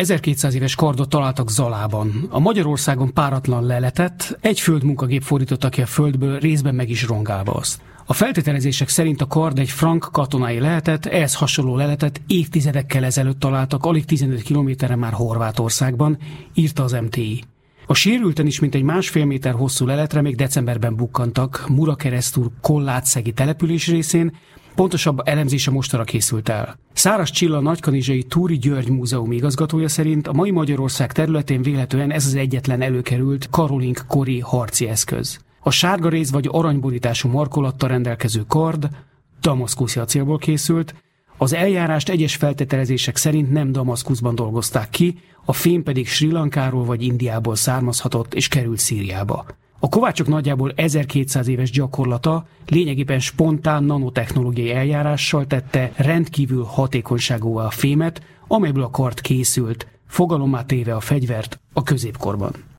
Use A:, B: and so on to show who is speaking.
A: 1200 éves kardot találtak Zalában. A Magyarországon páratlan leletet egy földmunkagép fordította ki a földből, részben meg is rongálva azt. A feltételezések szerint a kard egy frank katonai leletet, ehhez hasonló leletet évtizedekkel ezelőtt találtak, alig 15 kilométerre már Horvátországban, írta az MTI. A sérülten is mintegy 1,5 méter hosszú leletre még decemberben bukkantak Murakeresztúr Kollátszegi település részén, pontosabb elemzése mostanra készült el. Száraz Csilla nagykanizsai Túri György múzeum igazgatója szerint a mai Magyarország területén vélhetően ez az egyetlen előkerült Karolink kori harci eszköz. A sárga réz vagy aranyborítású markolattal rendelkező kard damaszkuszi acélból készült, az eljárást egyes feltételezések szerint nem Damaszkuszban dolgozták ki, a fém pedig Srí Lankáról vagy Indiából származhatott és került Szíriába. A kovácsok nagyjából 1200 éves gyakorlata lényegében spontán nanotechnológiai eljárással tette rendkívül hatékonyságúvá a fémet, amelyből a kard készült, fogalommá téve a fegyvert a középkorban.